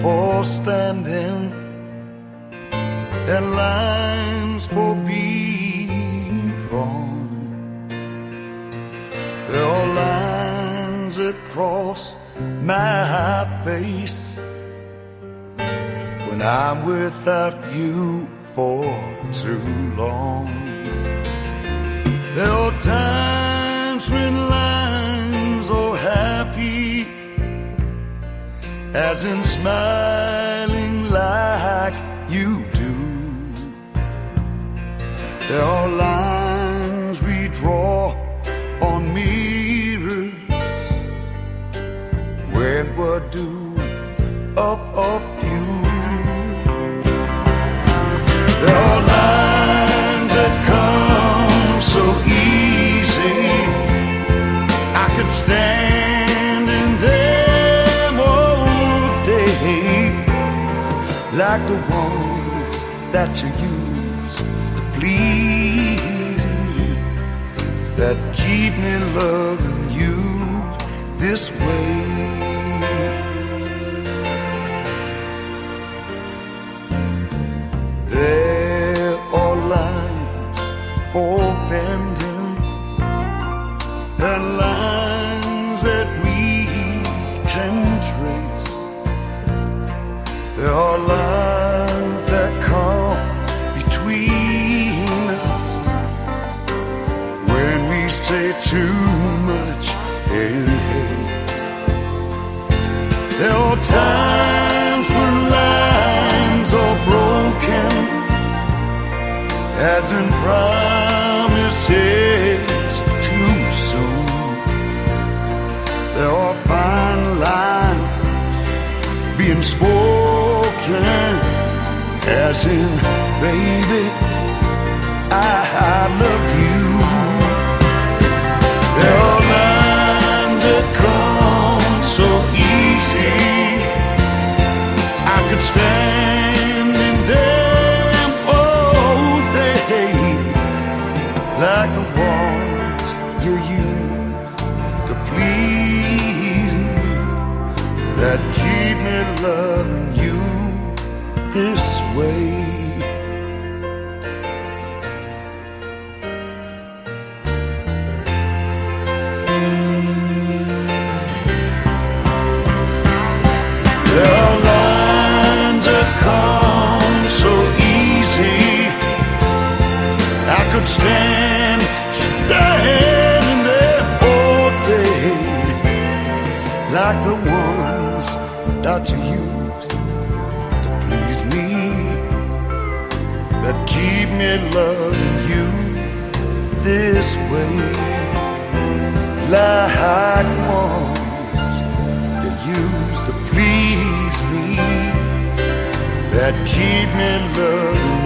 for standing and lines for being drawn. There are lines that cross my face when I'm without you for too long. There are times when lines are happy, as in smiling like you do. There are lines we draw on mirrors when we're due up a few. There are lines that come so easy, I could stand in them all day, like the ones that you use to please me, that keep me loving you this way. There are lines for bending and lines that we can trace. There are lines that come between us when we say too much in haste. There are times when lines are broken, as in promises too soon. There are fine lines being spoken, as in, baby, I love you. There are lines that come so easy, I could stand in them all day, like the ones you use to please me, that keep me loving you this way. There are lines that come so easy, I could stand in them all day, like the ones that you use to please me, that keep me loving you this way, like the ones you use to please me, that keep me loving